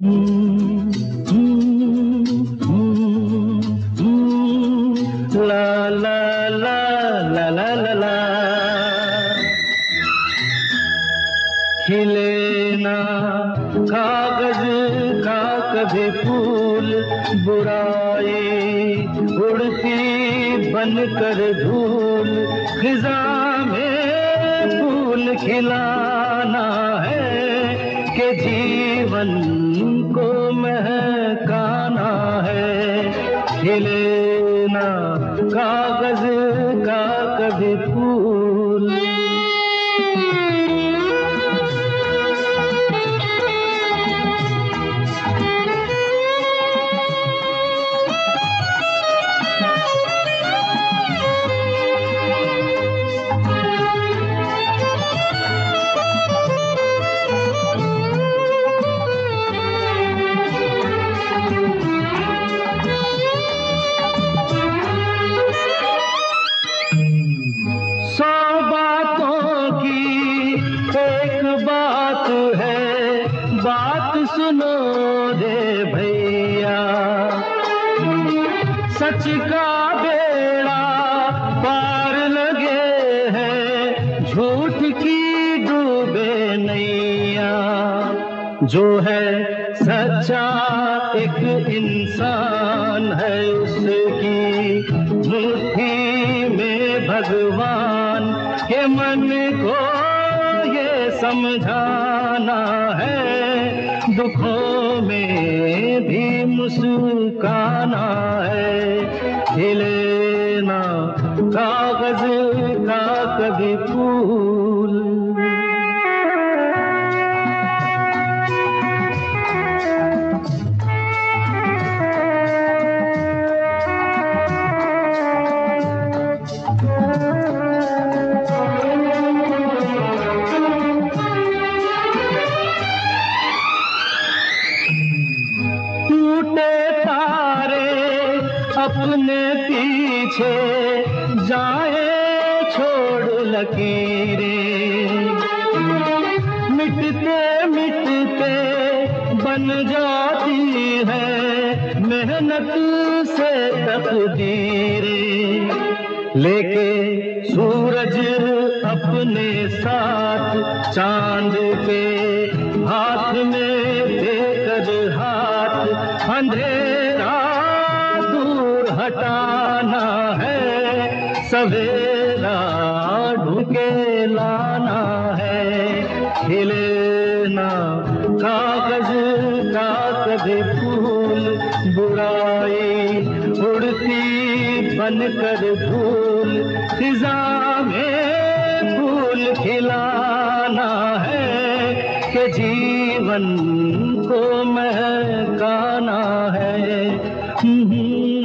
ला ला ला ला ला ला ला। खिले ना कागज का कभी फूल, बुराई उड़ती बनकर धूल। खिजा में फूल खिलाना है कि जीवन को महकाना है। खिले ना कागज का कभी फूल। एक बात है, बात सुनो रे भैया। सच का बेड़ा पार लगे है, झूठ की डूबे नैया। जो है सच्चा एक इंसान है, उसकी मुट्ठी में भगवान के मन को समझाना है। दुखों में भी मुस्काना है। खिले ना कागज का कभी फूल। अपने पीछे जाए छोड़ लकीरें, मिटते मिटते बन जाती है मेहनत से तकदीरें। लेके सूरज अपने साथ चांद के हाथ में देकर हाथ, अंधेरा हटाना है, सवेरा ढूंढके लाना है। खिले ना कागज का कभी फूल, बुराई उड़ती बनकर धूल। फिजा में फूल खिलाना है कि जीवन को महकाना है।